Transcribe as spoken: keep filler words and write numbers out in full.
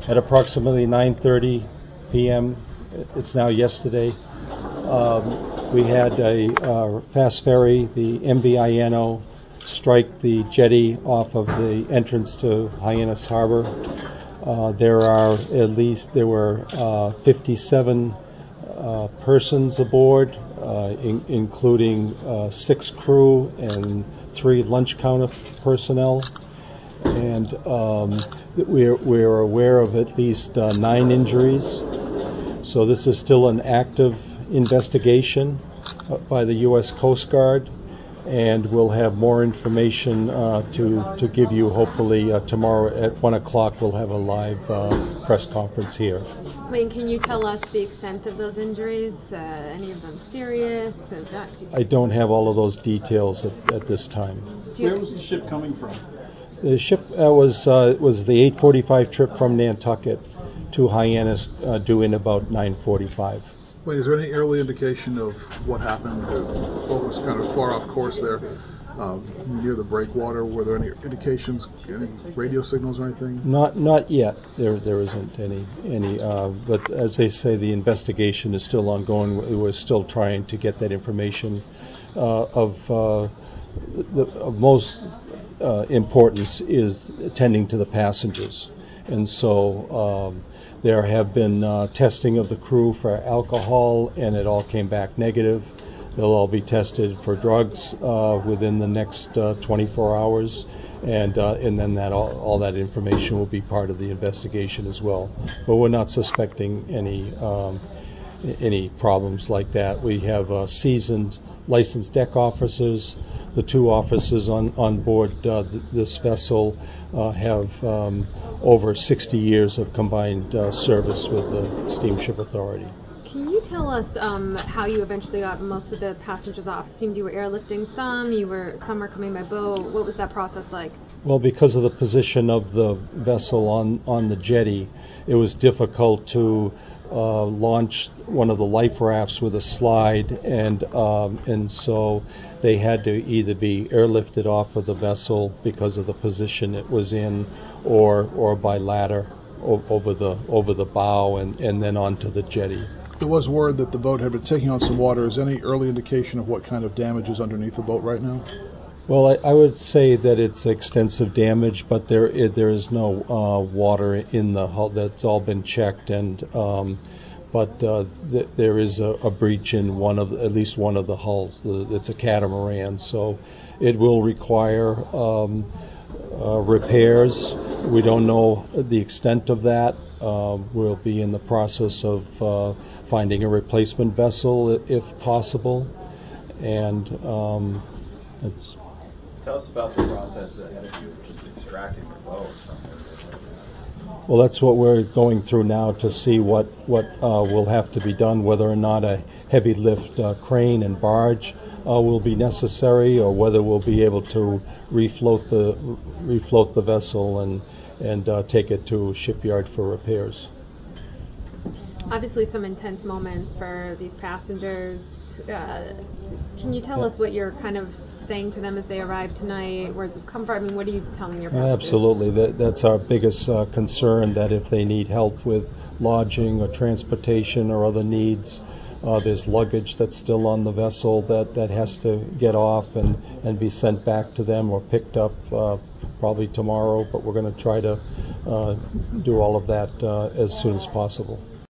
at approximately nine thirty p m, it's now yesterday, um, we had a uh, fast ferry, the M V I N O, strike the jetty off of the entrance to Hyannis Harbor. Uh, there are at least, there were uh, fifty-seven uh, persons aboard, uh, in, including uh, six crew and three lunch counter personnel. And um, we're, we're aware of at least uh, nine injuries. So this is still an active investigation uh, by the U S Coast Guard. And we'll have more information uh, to to give you hopefully uh, tomorrow at one o'clock. We'll have a live uh, press conference here. Wayne, can you tell us the extent of those injuries? Uh, any of them serious? I don't have all of those details at, at this time. Where was the ship coming from? The ship uh, was uh, was the eight forty-five trip from Nantucket to Hyannis, uh, due in about nine forty-five. Wait, is there any early indication of what happened? The boat was kind of far off course there, um, near the breakwater. Were there any indications, any radio signals or anything? Not not yet. There there isn't any any. Uh, but as they say, the investigation is still ongoing. We're still trying to get that information. Uh, of uh, the of most uh, importance is attending to the passengers, and so. Um, There have been uh, testing of the crew for alcohol, and it all came back negative. They'll all be tested for drugs uh, within the next uh, twenty-four hours, and uh, and then that all, all that information will be part of the investigation as well. But we're not suspecting any um, any problems like that. We have uh, seasoned licensed deck officers. The two officers on, on board uh, th- this vessel uh, have um, over sixty years of combined uh, service with the Steamship Authority. Can you tell us um, how you eventually got most of the passengers off? It seemed you were airlifting some, you were some were coming by boat. What was that process like? Well, because of the position of the vessel on, on the jetty, it was difficult to uh, launch one of the life rafts with a slide, and um, and so they had to either be airlifted off of the vessel because of the position it was in, or or by ladder o- over the over the bow and, and then onto the jetty. There was word that the boat had been taking on some water. Is any early indication of what kind of damage is underneath the boat right now? Well, I, I would say that it's extensive damage, but there is, there is no uh, water in the hull. That's all been checked, and um, but uh, th- there is a, a breach in one of at least one of the hulls. The, it's a catamaran, so it will require um, uh, repairs. We don't know the extent of that. Uh, we'll be in the process of uh, finding a replacement vessel if possible, and um, it's. Tell us about the process that had to do with just extracting the boat from there. Well, that's what we're going through now to see what, what uh, will have to be done, whether or not a heavy lift uh, crane and barge uh, will be necessary, or whether we'll be able to refloat the refloat the vessel and, and uh, take it to a shipyard for repairs. Obviously some intense moments for these passengers. Uh, can you tell yeah. us what you're kind of saying to them as they arrive tonight? Words of comfort? I mean, what are you telling your passengers? Absolutely. That, that's our biggest uh, concern, that if they need help with lodging or transportation or other needs, uh, there's luggage that's still on the vessel that, that has to get off and, and be sent back to them or picked up uh, probably tomorrow, but we're going to try to uh, do all of that uh, as soon as possible.